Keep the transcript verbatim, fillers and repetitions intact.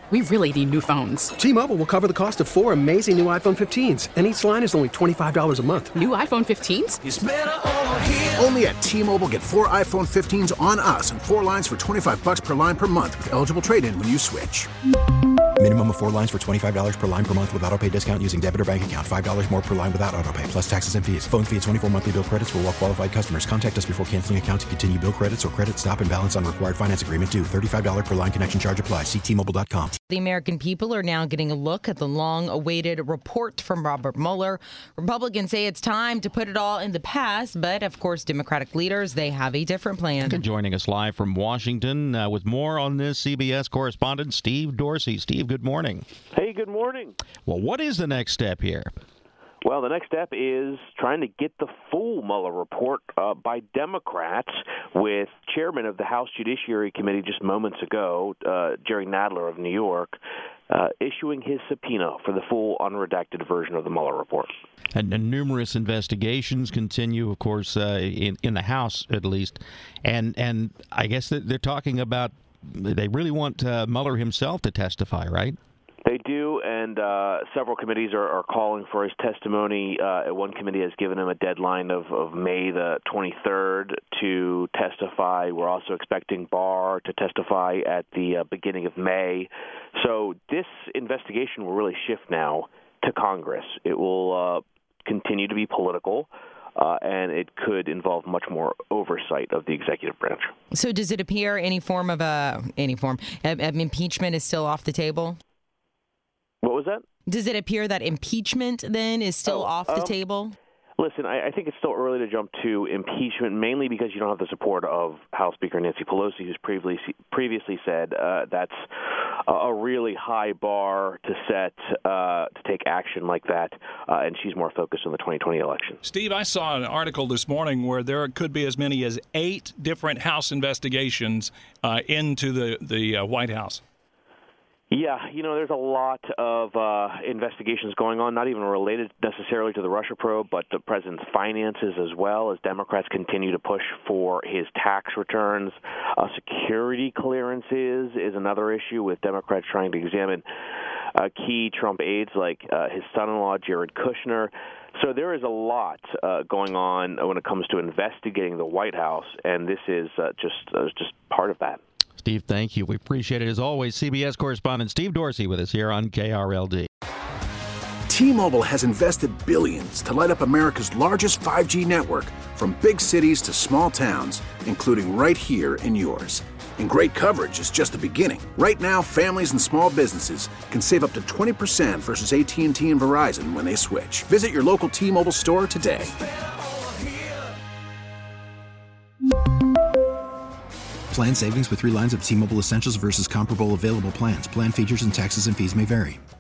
We really need new phones. T-Mobile will cover the cost of four amazing new iPhone fifteens, and each line is only twenty-five dollars a month. New iPhone fifteens? It's better over here. Only at T-Mobile, get four iPhone fifteens on us and four lines for twenty-five dollars per line per month with eligible trade-in when you switch. Minimum of four lines for twenty-five dollars per line per month with autopay discount using debit or bank account. five dollars more per line without autopay, plus taxes and fees. Phone fee at twenty-four monthly bill credits for well-qualified customers. Contact us before canceling account to continue bill credits or credit stop and balance on required finance agreement due. thirty-five dollars per line connection charge applies. See T Mobile dot com. The American people are now getting a look at the long-awaited report from Robert Mueller. Republicans say it's time to put it all in the past, but of course, Democratic leaders, they have a different plan. And joining us live from Washington uh, with more on this, C B S correspondent Steve Dorsey. Steve, good morning. Hey, good morning. Well, what is the next step here? Well, the next step is trying to get the full Mueller report uh, by Democrats, with Chairman of the House Judiciary Committee just moments ago, uh, Jerry Nadler of New York, uh, issuing his subpoena for the full unredacted version of the Mueller report. And, and numerous investigations continue, of course, uh, in, in the House at least. And, and I guess that they're talking about they really want uh, Mueller himself to testify, right? They do, and uh, several committees are, are calling for his testimony. Uh, one committee has given him a deadline of, of May the twenty-third to testify. We're also expecting Barr to testify at the uh, beginning of May. So this investigation will really shift now to Congress. It will uh, continue to be political. Uh, and it could involve much more oversight of the executive branch. So does it appear any form of a any form of, of impeachment is still off the table? What was that? Does it appear that impeachment then is still oh, off the um, table? Listen, I, I think it's still early to jump to impeachment, mainly because you don't have the support of House Speaker Nancy Pelosi, who's previously previously said uh, that's a, a really high bar to set uh, to take action like that, uh, and she's more focused on the twenty twenty election. Steve, I saw an article this morning where there could be as many as eight different House investigations uh, into the, the uh, White House. Yeah, you know, there's a lot of uh, investigations going on, not even related necessarily to the Russia probe, but the president's finances as well, as Democrats continue to push for his tax returns. Uh, security clearances is another issue, with Democrats trying to examine uh, key Trump aides like uh, his son-in-law, Jared Kushner. So there is a lot uh, going on when it comes to investigating the White House, and this is uh, just uh, just part of that. Steve, thank you. We appreciate it as always. C B S correspondent Steve Dorsey with us here on K R L D. T-Mobile has invested billions to light up America's largest five G network, from big cities to small towns, including right here in yours. And great coverage is just the beginning. Right now, families and small businesses can save up to twenty percent versus A T and T and Verizon when they switch. Visit your local T-Mobile store today. Plan savings with three lines of T-Mobile Essentials versus comparable available plans. Plan features and taxes and fees may vary.